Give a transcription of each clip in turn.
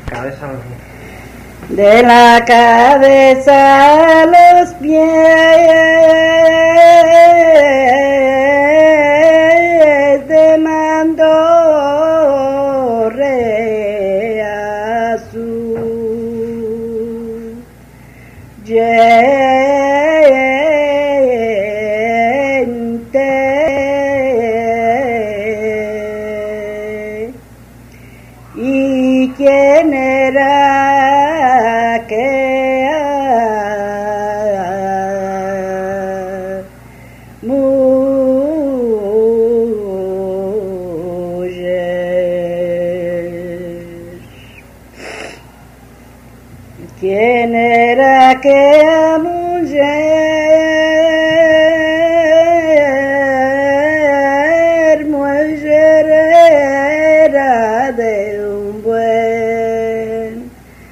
Cabeza. De la cabeza a los pies de Mandorre azul. ¿Y quién era que mujer? ¿Quién era que mujer era de un buen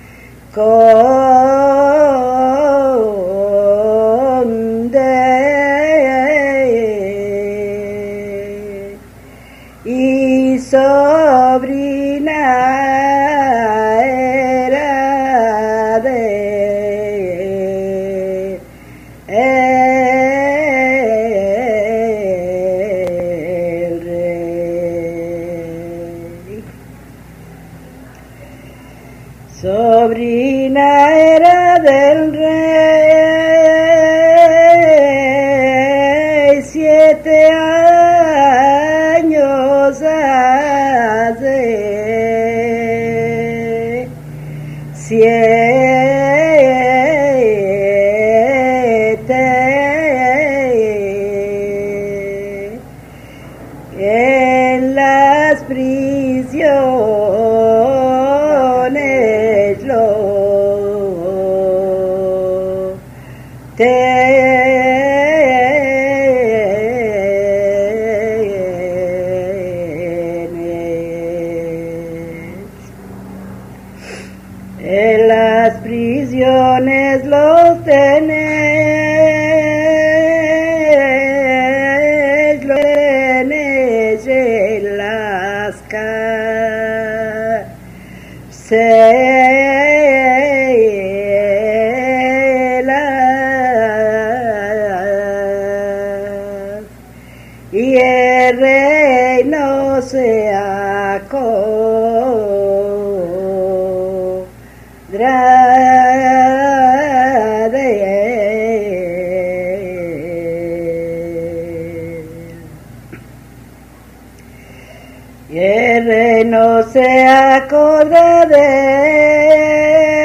conde y sobrina era de el rey. Sobrina era del rey, 7 años hace, 7 en las prisiones lo tenés. En las prisiones los tenés, en las cárcelas y el rey no se acordra de él. Y el rey no se acorda de